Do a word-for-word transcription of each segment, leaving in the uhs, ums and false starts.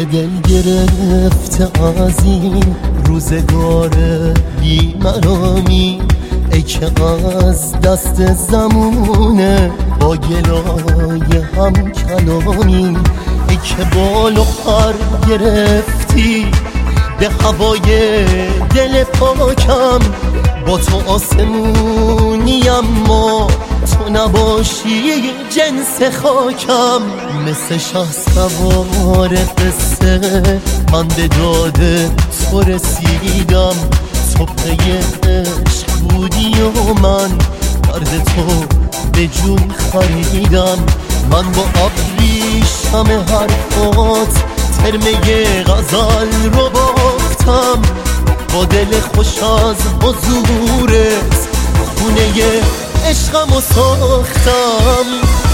دل گرفته از این روزگار بی مرامی، ای که از دست زمونه با گلای هم کلامی، ای که بال و پر گرفتی به هوای دل پاکم. با تو آسمونی اما تو نباشی جنس خاکم. مثل شه سوار قصه من به داد تو رسیدم، تو پی عشق بودی و من درد تو به جون خریدم. من با ابریشم حرفات ترمه غزل رو بافتم، با دل خوش از حضورت خونه عشقم رو ساختم.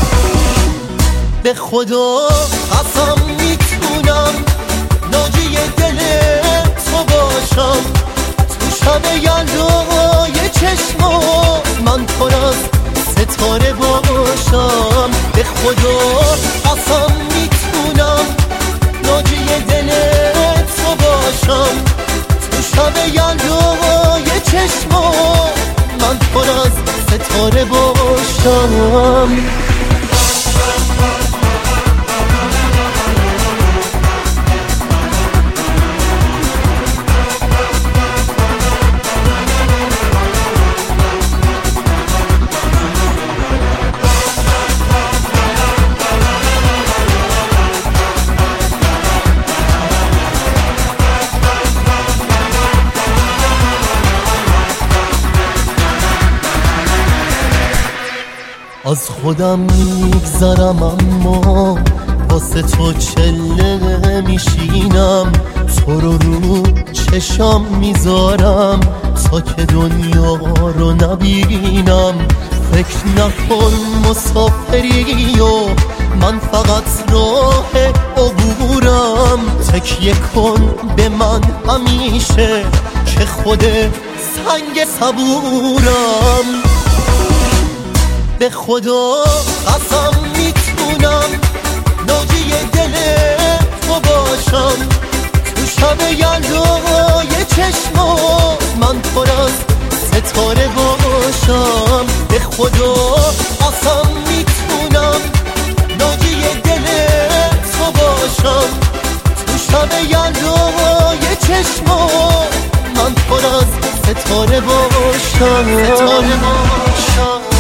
به خدا قسم میتونم ناجی دل تو باشم، تو شب یلدای چشمات من پر از ستاره باشم. به خدا قسم میتونم ناجی دل تو باشم، تو شب یلدای چشمات من پر از ستاره باشم. از خودم میگذرم اما واسه تو چله میشینم، تو رو رو چشم میذارم تا که دنیا رو نبینم. فکر نکن مسافری و من فقط راه عبورم، تکیه کن به من همیشه که خود سنگ صبورم. به خدا قسم میتونم ناجی دل تو باشم، تو شب یلدای چشمات من پر از ستاره باشم. به خدا قسم میتونم ناجی دل تو باشم، تو شب یلدای چشمات من پر از ستاره باشم. ستاره باشم.